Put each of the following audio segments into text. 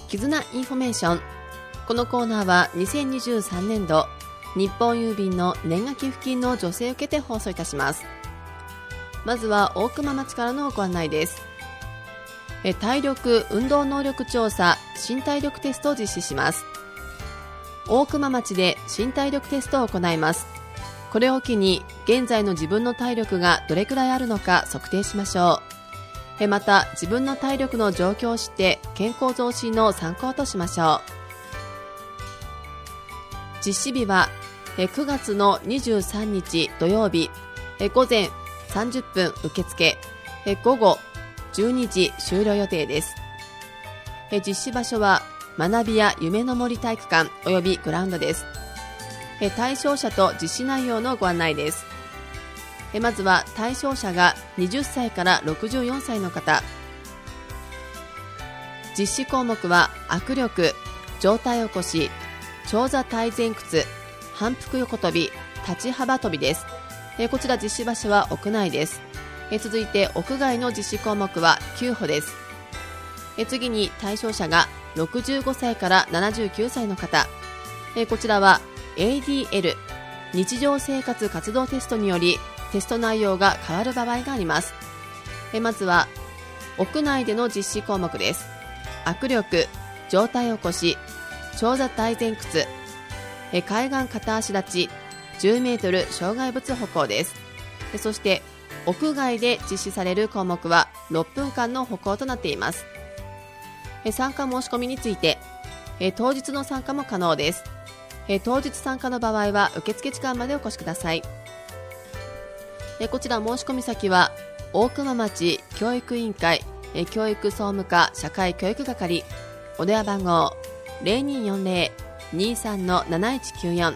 絆インフォメーション。このコーナーは2023年度日本郵便の年賀寄付金の助成を受けて放送いたします。まずは大熊町からのご案内です。体力運動能力調査身体力テストを実施します。大熊町で身体力テストを行います。これを機に現在の自分の体力がどれくらいあるのか測定しましょう。また自分の体力の状況を知って健康増進の参考としましょう。実施日は9月の23日土曜日、午前30分受付、午後12時終了予定です。実施場所は学びや夢の森体育館およびグラウンドです。対象者と実施内容のご案内です。まずは対象者が20歳から64歳の方。実施項目は握力、上体起こし、長座体前屈、反復横跳び、立ち幅跳びです。こちら実施場所は屋内です。続いて屋外の実施項目は9歩です。次に対象者が65歳から79歳の方。こちらは ADL 日常生活活動テストによりテスト内容が変わる場合があります。まずは屋内での実施項目です。握力、上体起こし、長座体前屈、海岸片足立ち、10メートル障害物歩行です。そして屋外で実施される項目は6分間の歩行となっています。参加申し込みについて、当日の参加も可能です。当日参加の場合は受付時間までお越しください。こちら申し込み先は大熊町教育委員会教育総務課社会教育係、お電話番号 0240-23-7194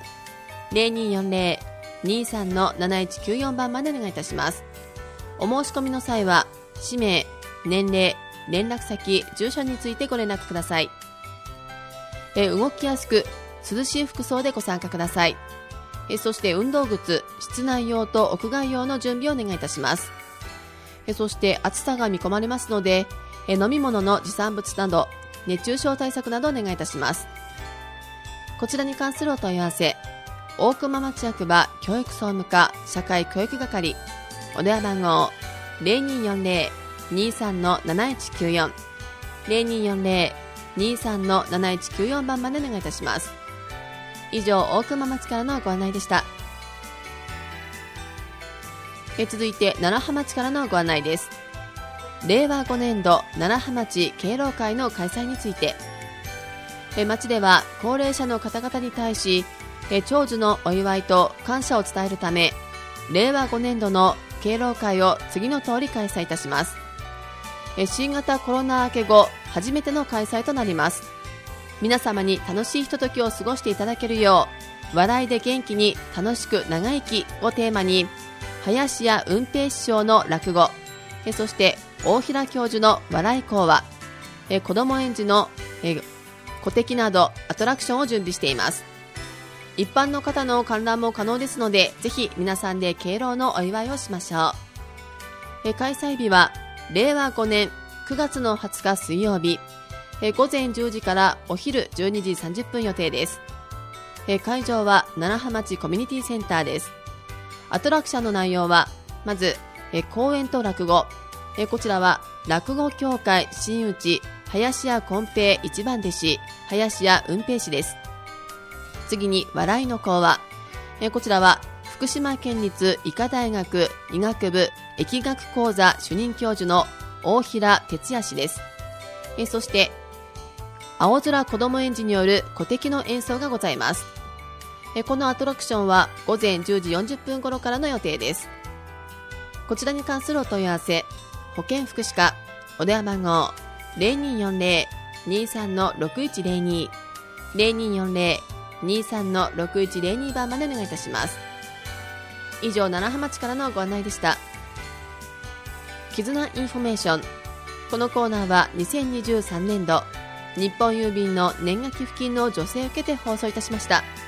0240-23-7194 番までお願いいたします。お申し込みの際は氏名、年齢、連絡先、住所についてご連絡ください。動きやすく涼しい服装でご参加ください。そして運動靴、室内用と屋外用の準備をお願いいたします。そして暑さが見込まれますので、飲み物の持参物など熱中症対策などお願いいたします。こちらに関するお問い合わせ、大熊町役場教育総務課社会教育係、お電話番号 0240-23-7194 0240-23-7194 番までお願いいたします。以上、大熊町からのご案内でした。続いて楢葉町からのご案内です。令和5年度楢葉町敬老会の開催について、町では高齢者の方々に対し長寿のお祝いと感謝を伝えるため、令和5年度の敬老会を次の通り開催いたします。新型コロナ明け後初めての開催となります。皆様に楽しいひとときを過ごしていただけるよう、笑いで元気に楽しく長生きをテーマに、林家雲平師匠の落語、そして大平教授の笑い講話、子ども園児の古敵などアトラクションを準備しています。一般の方の観覧も可能ですので、ぜひ皆さんで敬老のお祝いをしましょう。開催日は令和5年9月の20日水曜日、午前10時からお昼12時30分予定です。会場は楢葉町コミュニティセンターです。アトラクションの内容は、まず講演と落語、こちらは落語協会真打ち林家こん平一番弟子林家雲平氏です。次に笑いの講話、こちらは福島県立医科大学医学部疫学講座主任教授の大平哲也氏です。そして青空子ども園児による古敵の演奏がございます。このアトラクションは午前10時40分頃からの予定です。こちらに関するお問い合わせ、保健福祉課、お電話番号 0240-23-6102 0240-23-6102 番までお願いいたします。以上、楢葉町からのご案内でした。絆インフォメーション。このコーナーは2023年度日本郵便の年賀寄付金の助成を受けて放送いたしました。